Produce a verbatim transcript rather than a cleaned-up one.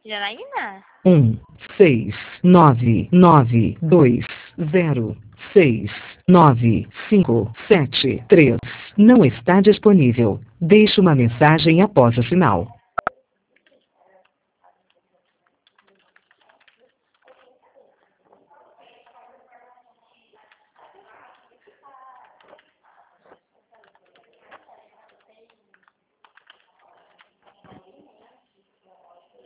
Janaína? um, seis, nove, nove, dois, zero, seis, nove, cinco, sete, três. Não está disponível. Deixe uma mensagem após o sinal.